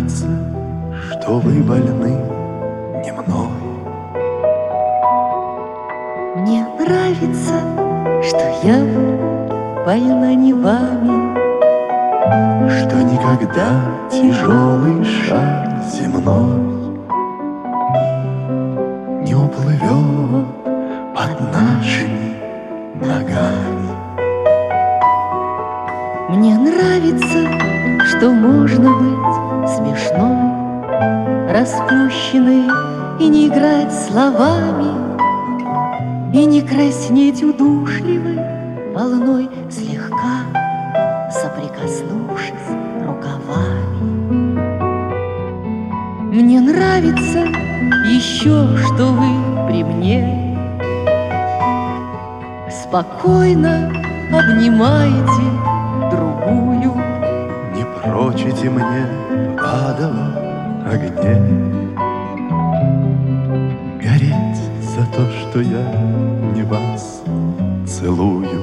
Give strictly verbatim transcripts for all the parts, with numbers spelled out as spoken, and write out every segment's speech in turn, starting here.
нравится, что вы больны не мной. Мне нравится, что я больна не вами, что никогда тяжелый шар земной не уплывет под нашими ногами. Мне нравится, что можно быть смешной, расплющенной и не играть словами, и не краснеть удушливой волной, слегка соприкоснувшись рукавами. Мне нравится еще, что вы при мне спокойно обнимаете другую, не прочите мне в адовом огне гореть за то, что я не вас целую.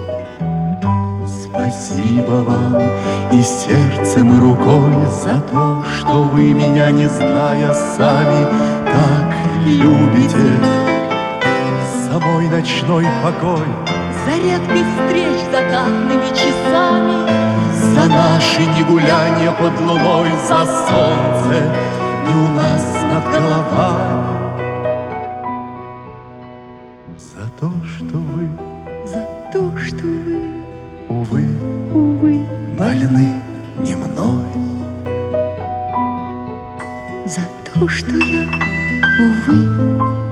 Спасибо вам и сердцем, и рукой за то, что вы меня, не зная сами, так любите. За мой ночной покой, за редких встреч закатными часами, за наши негуляния под луной, за солнце не у нас над головами, за то, что вы, за то, что вы, увы, увы, больны не мной. за то, что я, увы,